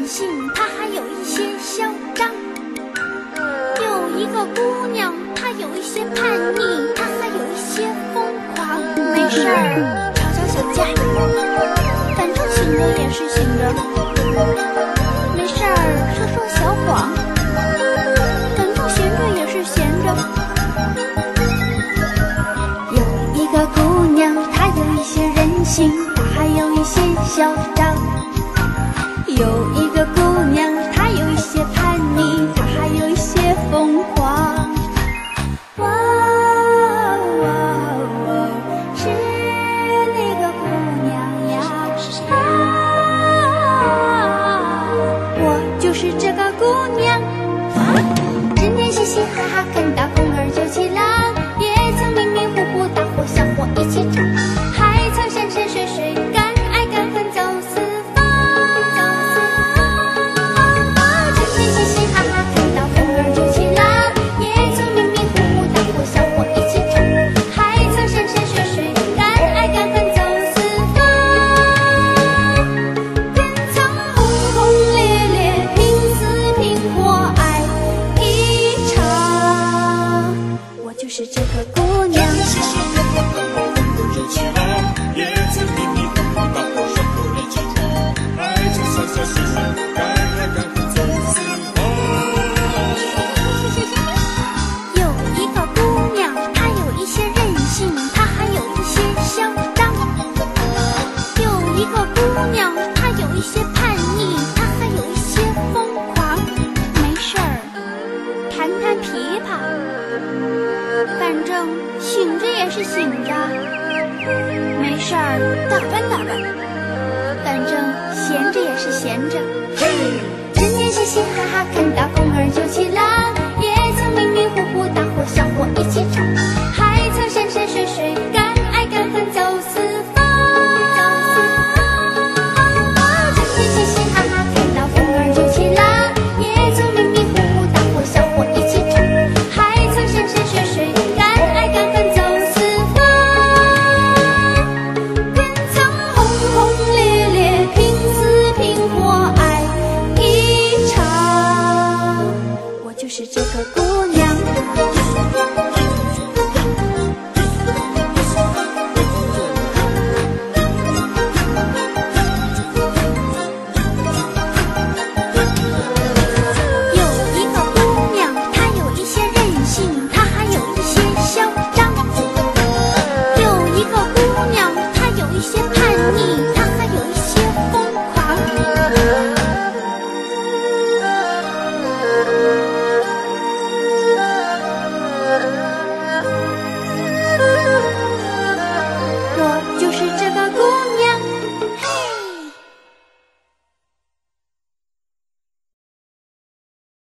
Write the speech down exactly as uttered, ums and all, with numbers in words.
任性，她还有一些嚣张。有一个姑娘，她有一些叛逆，她还有一些疯狂。没事儿，吵吵小架，反正醒着也是醒着。没事儿，说说小谎，反正闲着也是闲着。有一个姑娘，她有一些任性，她还有一些嚣张。有一个姑娘，她有一些叛逆，她还有一些疯狂。哇哇哇，是那个姑娘呀！啊，我就是这个姑娘。整天嘻嘻哈哈，看到风儿就起浪，也曾迷迷糊糊，大伙小伙一起唱，还曾山山水水，敢爱敢恨走四方。就是这个姑娘，嘻嘻哈哈，看到风儿就起浪，也曾迷迷糊糊，大伙小伙一起唱，还曾潇潇洒洒，敢爱敢恨走四方。有一个姑娘，她有一些任性，她还有一些嚣张。有一个姑娘，她有一些叛逆，她还有一些疯狂。没事儿，弹弹琵琶。反正醒着也是醒着，没事儿打扮打扮，反正闲着也是闲着。整天嘻嘻哈哈，看到风儿就起浪，也曾迷迷糊糊，大伙小伙一起唱。